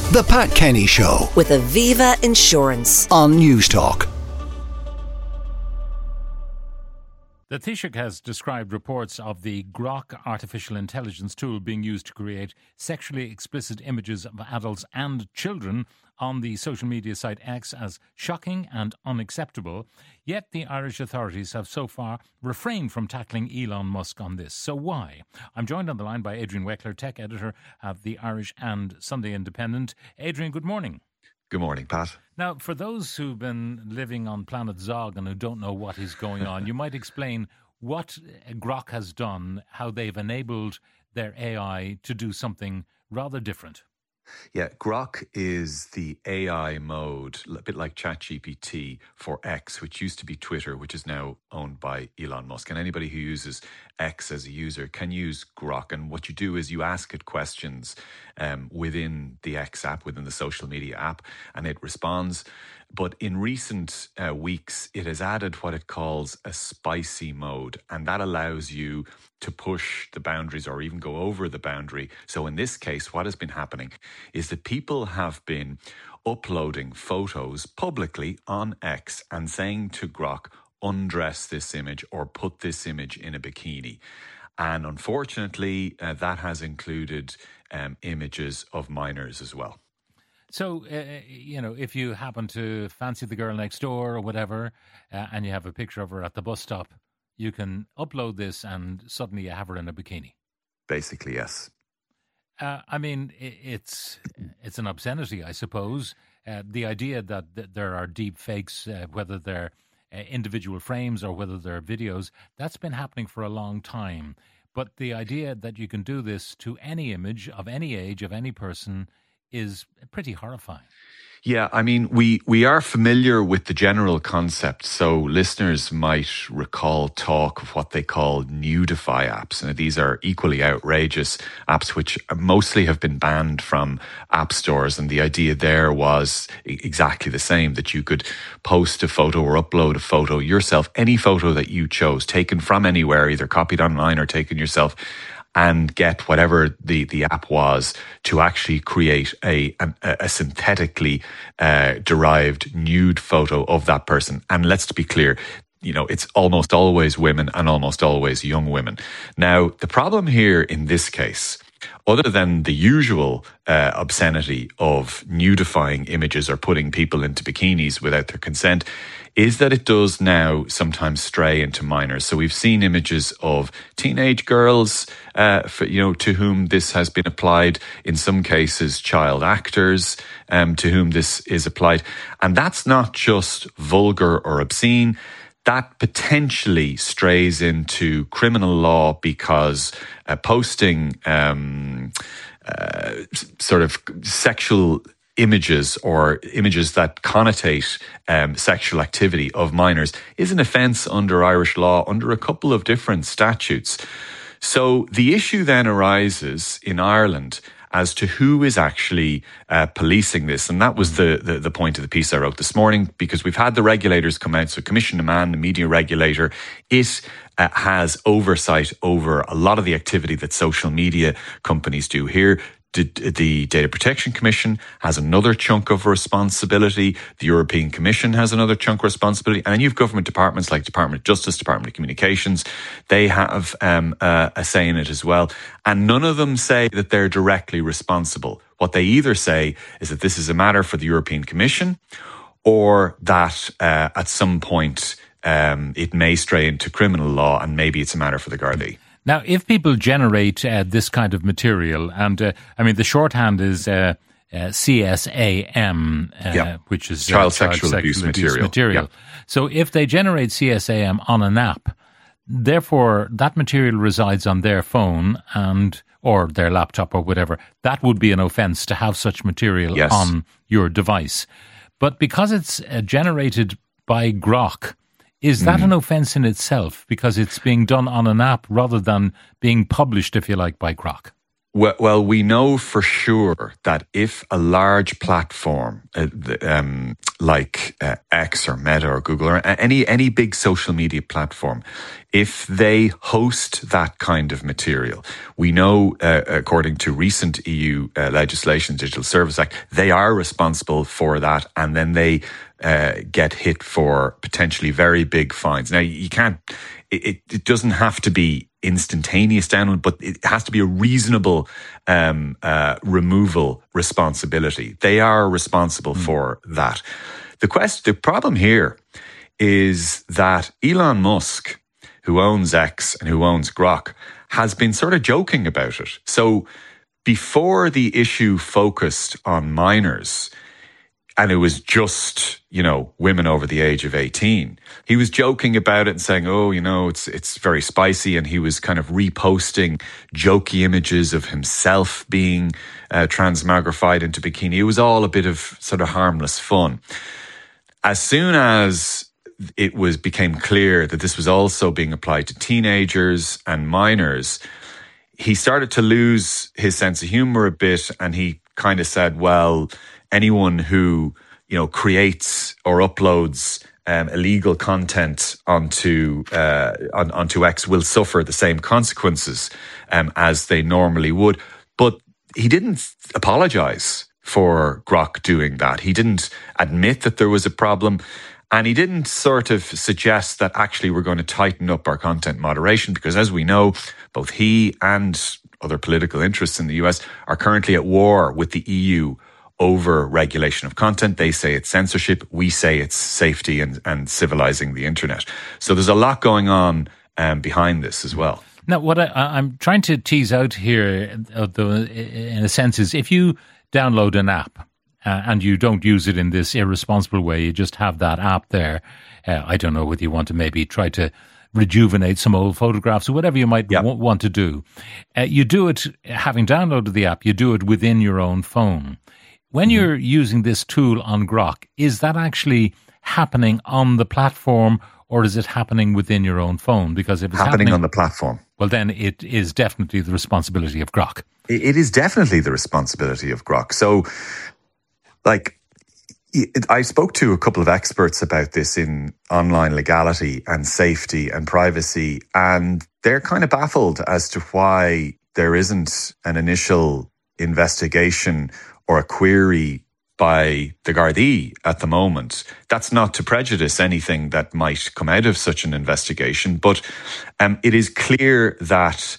The Pat Kenny Show with Aviva Insurance on Newstalk. The Taoiseach has described reports of the Grok artificial intelligence tool being used to create sexually explicit images of adults and children on the social media site X as shocking and unacceptable. Yet the Irish authorities have so far refrained from tackling Elon Musk on this. So why? I'm joined on the line by Adrian Weckler, tech editor of the Irish and Sunday Independent. Adrian, good morning. Good morning, Pat. Now, for those who've been living on planet Zog and who don't know what is going on, you might explain what Grok has done, how they've enabled their AI to do something rather different. Yeah, Grok is the AI mode, a bit like ChatGPT for X, which used to be Twitter, which is now owned by Elon Musk. And anybody who uses X as a user can use Grok. And what you do is you ask it questions within the X app, within the social media app, and it responds. But in recent weeks, it has added what it calls a spicy mode, and that allows you to push the boundaries or even go over the boundary. So in this case, what has been happening is that people have been uploading photos publicly on X and saying to Grok, undress this image or put this image in a bikini. And unfortunately, that has included images of minors as well. So, if you happen to fancy the girl next door or whatever, and you have a picture of her at the bus stop, you can upload this and suddenly you have her in a bikini. Basically, yes. It's an obscenity, I suppose. The idea that there are deep fakes, whether they're individual frames or whether they're videos, that's been happening for a long time. But the idea that you can do this to any image of any age, of any person, is pretty horrifying. Yeah, we are familiar with the general concept. So listeners might recall talk of what they call nudify apps. And these are equally outrageous apps which mostly have been banned from app stores. And the idea there was exactly the same, that you could post a photo or upload a photo yourself, any photo that you chose, taken from anywhere, either copied online or taken yourself, and get whatever the app was to actually create a synthetically derived nude photo of that person. And let's be clear, it's almost always women and almost always young women. Now, the problem here in this case, other than the usual obscenity of nudifying images or putting people into bikinis without their consent, is that it does now sometimes stray into minors. So we've seen images of teenage girls, to whom this has been applied. In some cases, child actors, to whom this is applied. And that's not just vulgar or obscene. That potentially strays into criminal law because posting sort of sexual images or images that connotate sexual activity of minors is an offence under Irish law under a couple of different statutes. So the issue then arises in Ireland as to who is actually policing this. And that was the point of the piece I wrote this morning, because we've had the regulators come out. So Commission to Man, the media regulator, it has oversight over a lot of the activity that social media companies do here. The Data Protection Commission has another chunk of responsibility. The European Commission has another chunk of responsibility. And then you've government departments like Department of Justice, Department of Communications. They have a say in it as well. And none of them say that they're directly responsible. What they either say is that this is a matter for the European Commission, or that at some point it may stray into criminal law and maybe it's a matter for the Gardaí. Now, if people generate this kind of material, and the shorthand is CSAM, which is child sexual abuse material. Yeah. So if they generate CSAM on an app, therefore that material resides on their phone or their laptop or whatever, that would be an offence to have such material on your device. But because it's generated by Grok, is that an offence in itself because it's being done on an app rather than being published, if you like, by Grok? Well, we know for sure that if a large platform like X or Meta or Google or any big social media platform, if they host that kind of material, we know, according to recent EU legislation, Digital Service Act, they are responsible for that, and then they get hit for potentially very big fines. Now, you can't. It doesn't have to be instantaneous download, but it has to be a reasonable removal responsibility. They are responsible for that. The problem here is that Elon Musk, who owns X and who owns Grok, has been sort of joking about it. So before the issue focused on minors, and it was just, women over the age of 18. He was joking about it and saying, it's very spicy. And he was kind of reposting jokey images of himself being transmogrified into bikini. It was all a bit of sort of harmless fun. As soon as it became clear that this was also being applied to teenagers and minors, he started to lose his sense of humor a bit. And he kind of said, well, anyone who, creates or uploads illegal content onto X will suffer the same consequences as they normally would. But he didn't apologize for Grok doing that. He didn't admit that there was a problem. And he didn't sort of suggest that actually we're going to tighten up our content moderation, because as we know, both he and other political interests in the US are currently at war with the EU over regulation of content. They say it's censorship. We say it's safety and civilizing the internet. So there's a lot going on behind this as well. Now, what I'm trying to tease out here, in a sense, is if you download an app and you don't use it in this irresponsible way, you just have that app there. I don't know whether you want to maybe try to rejuvenate some old photographs or whatever you might want to do. You do it, having downloaded the app, you do it within your own phone. When you're using this tool on Grok, is that actually happening on the platform, or is it happening within your own phone? Because if it's happening on the platform, well, then it is definitely the responsibility of Grok. It is definitely the responsibility of Grok. So, I spoke to a couple of experts about this in online legality and safety and privacy, and they're kind of baffled as to why there isn't an initial investigation or a query by the Gardaí at the moment. That's not to prejudice anything that might come out of such an investigation, but it is clear that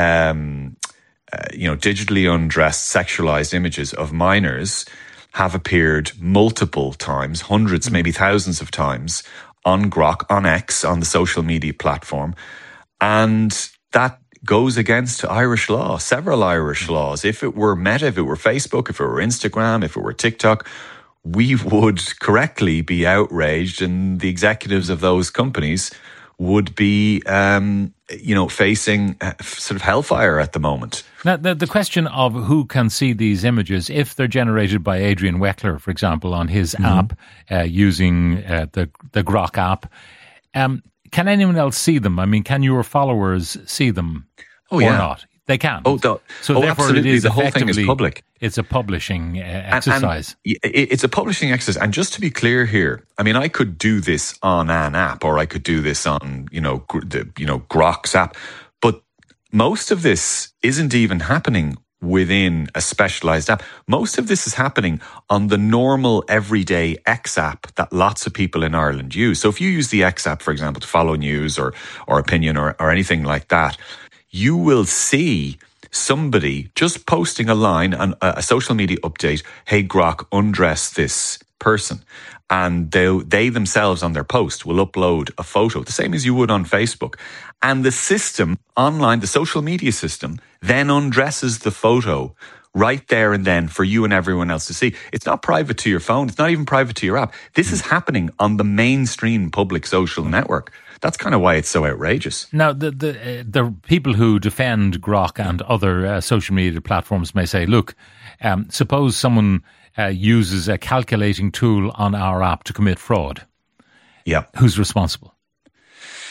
digitally undressed, sexualized images of minors have appeared multiple times, hundreds, maybe thousands of times, on Grok, on X, on the social media platform, and that goes against Irish law, several Irish laws. If it were Meta, if it were Facebook, if it were Instagram, if it were TikTok, we would correctly be outraged, and the executives of those companies would be, facing sort of hellfire at the moment. Now, the question of who can see these images, if they're generated by Adrian Weckler, for example, on his app, using the Grok app, can anyone else see them? I mean, can your followers see them or not? They can. So therefore absolutely. It is the whole thing is public. It's a publishing exercise. And it's a publishing exercise. And just to be clear here, I mean, I could do this on an app, or I could do this on, Grok's app. But most of this isn't even happening within a specialized app. Most of this is happening on the normal everyday X app that lots of people in Ireland use. So if you use the X app, for example, to follow news or opinion or anything like that, you will see somebody just posting a line on a social media update, hey, Grok, undress this person. And they themselves on their post will upload a photo, the same as you would on Facebook. And the system online, the social media system, then undresses the photo right there and then for you and everyone else to see. It's not private to your phone. It's not even private to your app. This is happening on the mainstream public social network. That's kind of why it's so outrageous. Now, the people who defend Grok and other social media platforms may say, look, suppose someone uses a calculating tool on our app to commit fraud. Yeah. Who's responsible?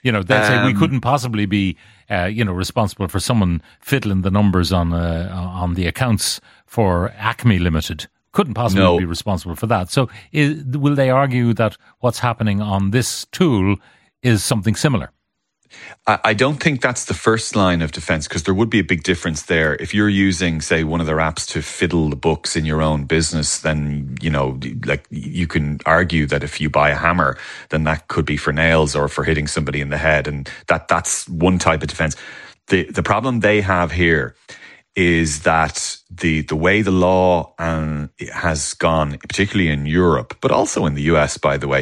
You know, they'll say we couldn't possibly be, responsible for someone fiddling the numbers on the accounts for Acme Limited. Couldn't possibly be responsible for that. So will they argue that what's happening on this tool is something similar? I don't think that's the first line of defense, because there would be a big difference there. If you're using, say, one of their apps to fiddle the books in your own business, then, you can argue that if you buy a hammer, then that could be for nails or for hitting somebody in the head. And that's one type of defense. The problem they have here is that the way the law has gone, particularly in Europe, but also in the US, by the way,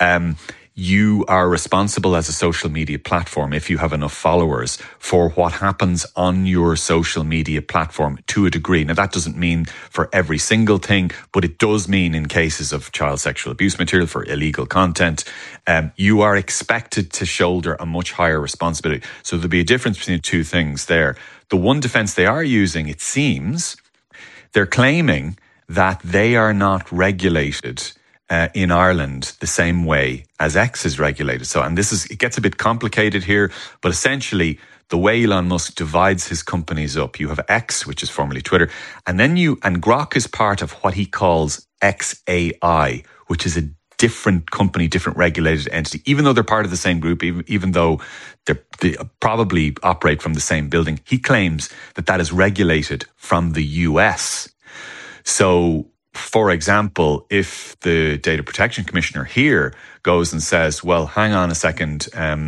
you are responsible as a social media platform, if you have enough followers, for what happens on your social media platform to a degree. Now, that doesn't mean for every single thing, but it does mean in cases of child sexual abuse material, for illegal content, you are expected to shoulder a much higher responsibility. So there'll be a difference between the two things there. The one defense they are using, it seems, they're claiming that they are not regulated in Ireland the same way as X is regulated. So, and it gets a bit complicated here, but essentially the way Elon Musk divides his companies up, you have X, which is formerly Twitter, and Grok is part of what he calls XAI, which is a different company, different regulated entity, even though they're part of the same group, even though they probably operate from the same building. He claims that is regulated from the US. So, for example, if the Data Protection Commissioner here goes and says, well, hang on a second,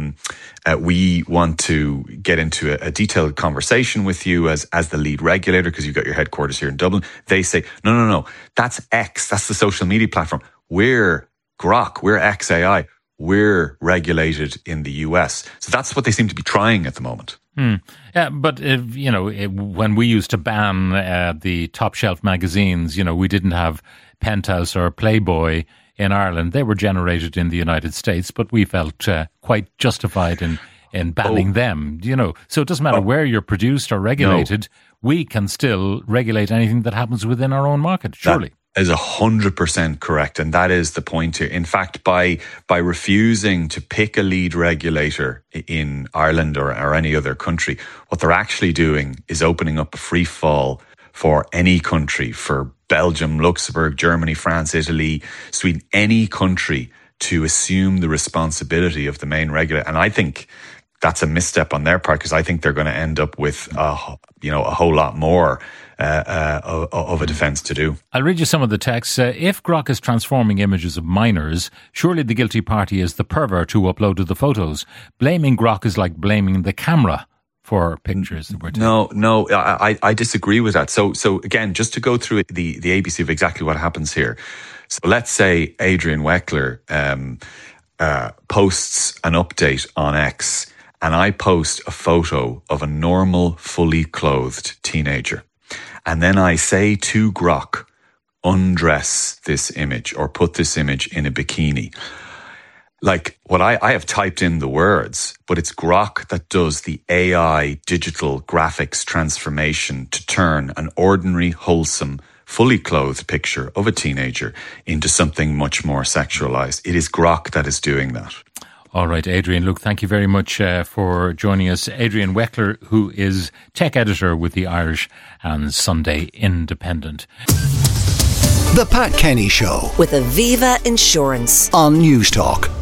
we want to get into a detailed conversation with you as the lead regulator, because you've got your headquarters here in Dublin. They say, no, that's X, that's the social media platform. We're Grok, we're XAI, we're regulated in the US. So that's what they seem to be trying at the moment. Yeah, but when we used to ban the top shelf magazines, we didn't have Penthouse or Playboy in Ireland. They were generated in the United States, but we felt quite justified in banning them. So it doesn't matter where you're produced or regulated. We can still regulate anything that happens within our own market. Surely. Is 100% correct, and that is the point here. In fact, by refusing to pick a lead regulator in Ireland or any other country, what they're actually doing is opening up a free fall for any country, for Belgium, Luxembourg, Germany, France, Italy, Sweden, any country to assume the responsibility of the main regulator. And I think that's a misstep on their part, because I think they're going to end up with a whole lot more of a defence to do. I'll read you some of the text. If Grok is transforming images of minors, surely the guilty party is the pervert who uploaded the photos. Blaming Grok is like blaming the camera for pictures that were taken. No, I disagree with that. So again, just to go through the ABC of exactly what happens here. So let's say Adrian Weckler posts an update on X, and I post a photo of a normal, fully clothed teenager. And then I say to Grok, undress this image or put this image in a bikini. Like, what I have typed in the words, but it's Grok that does the AI digital graphics transformation to turn an ordinary, wholesome, fully clothed picture of a teenager into something much more sexualized. It is Grok that is doing that. All right, Adrian, look, thank you very much for joining us. Adrian Weckler, who is tech editor with the Irish and Sunday Independent. The Pat Kenny Show with Aviva Insurance on News Talk.